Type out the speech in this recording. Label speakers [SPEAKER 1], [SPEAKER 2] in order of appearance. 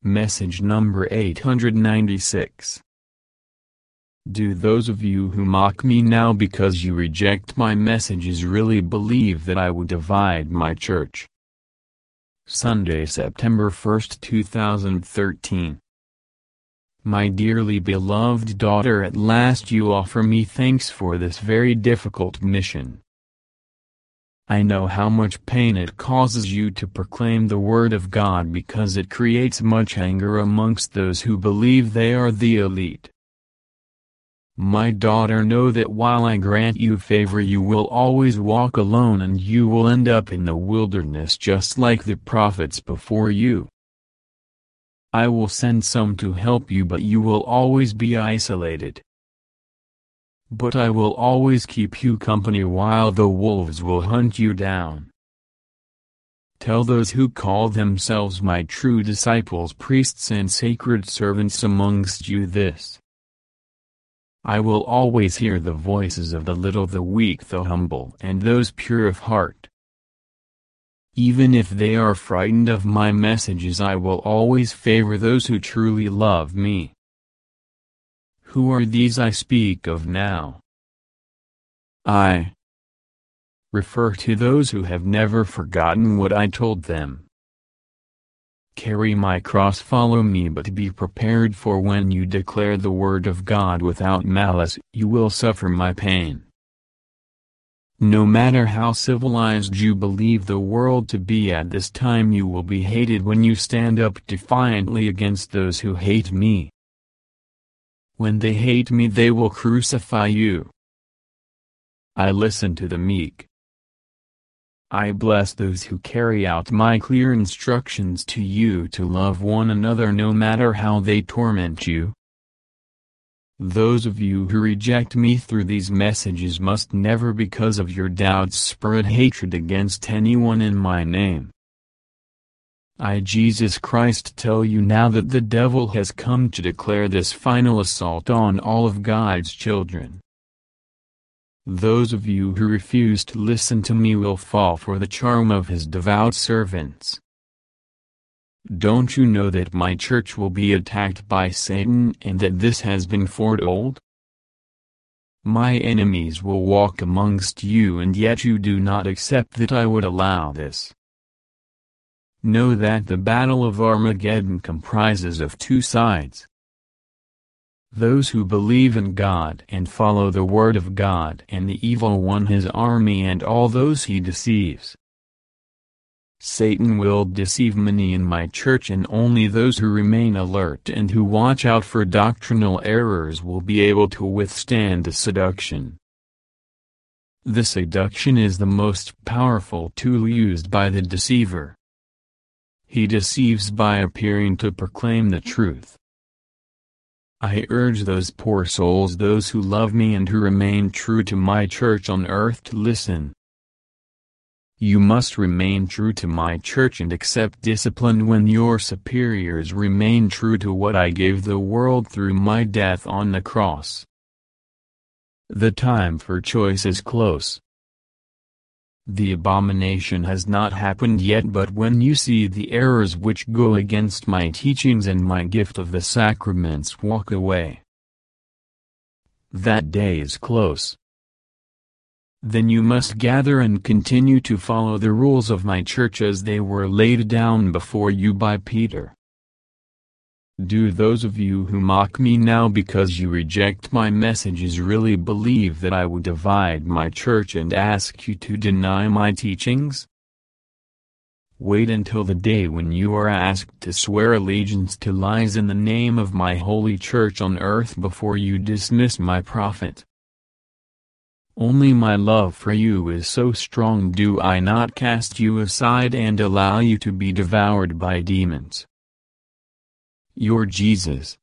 [SPEAKER 1] Message number 896. Do those of you who mock me now because you reject my messages really believe that I would divide my church? Sunday, September 1, 2013. My dearly beloved daughter, at last you offer me thanks for this very difficult mission. I know how much pain it causes you to proclaim the Word of God because it creates much anger amongst those who believe they are the elite. My daughter, know that while I grant you favor, you will always walk alone and you will end up in the wilderness just like the prophets before you. I will send some to help you, but you will always be isolated. But I will always keep you company while the wolves will hunt you down. Tell those who call themselves my true disciples, priests and sacred servants amongst you this. I will always hear the voices of the little, the weak, the humble, and those pure of heart. Even if they are frightened of my messages, I will always favor those who truly love me. Who are these I speak of now? I refer to those who have never forgotten what I told them. Carry my cross, follow me, but be prepared, for when you declare the Word of God without malice, you will suffer my pain. No matter how civilized you believe the world to be at this time, you will be hated when you stand up defiantly against those who hate me. When they hate me, they will crucify you. I listen to the meek. I bless those who carry out my clear instructions to you to love one another no matter how they torment you. Those of you who reject me through these messages must never, because of your doubts, spread hatred against anyone in my name. I, Jesus Christ, tell you now that the devil has come to declare this final assault on all of God's children. Those of you who refuse to listen to me will fall for the charm of his devout servants. Don't you know that my church will be attacked by Satan and that this has been foretold? My enemies will walk amongst you, and yet you do not accept that I would allow this. Know that the battle of Armageddon comprises of two sides. Those who believe in God and follow the Word of God, and the evil one, his army, and all those he deceives. Satan will deceive many in my church, and only those who remain alert and who watch out for doctrinal errors will be able to withstand the seduction. The seduction is the most powerful tool used by the deceiver. He deceives by appearing to proclaim the truth. I urge those poor souls, those who love me and who remain true to my church on earth, to listen. You must remain true to my church and accept discipline when your superiors remain true to what I gave the world through my death on the cross. The time for choice is close. The abomination has not happened yet, but when you see the errors which go against my teachings and my gift of the sacraments, walk away. That day is close. Then you must gather and continue to follow the rules of my church as they were laid down before you by Peter. Do those of you who mock me now because you reject my messages really believe that I would divide my church and ask you to deny my teachings? Wait until the day when you are asked to swear allegiance to lies in the name of my holy church on earth before you dismiss my prophet. Only my love for you is so strong, do I not cast you aside and allow you to be devoured by demons. Your Jesus.